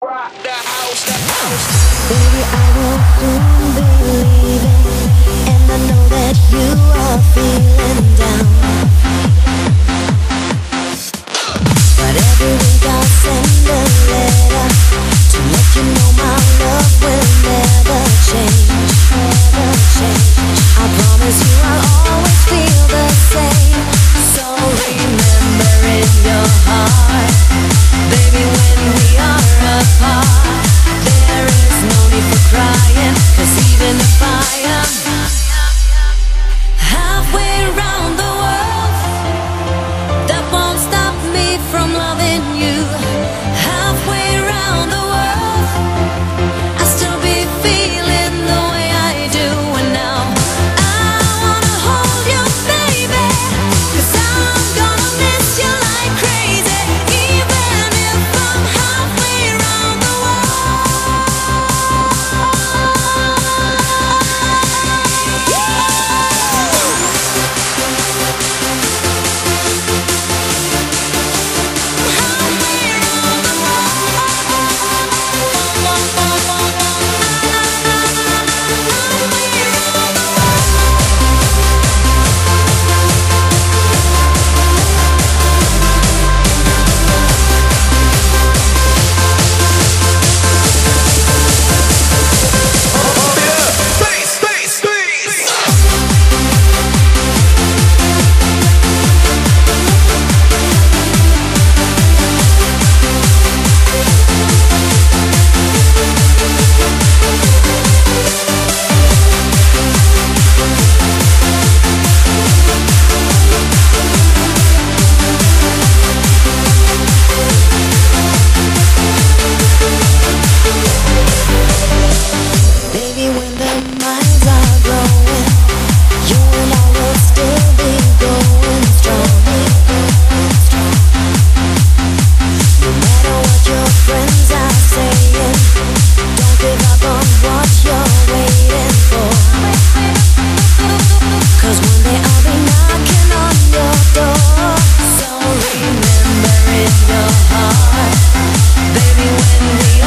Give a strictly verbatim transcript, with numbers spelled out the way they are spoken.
Baby, I will soon be leaving, and I know that you are feeling down. But every week I'll send a letter to let you know my love will never change, never change. I promise you I'll always feel the same. So remember in your heart, baby, when we are apart, there is no need for crying, 'cause even if I am halfway around the world, that won't stop me from loving you. Halfway around the world, I'll still be feeling the way I do. And now I wanna hold you, baby, 'cause I'm gonna miss you like crazy, even if I'm halfway around the baby, when we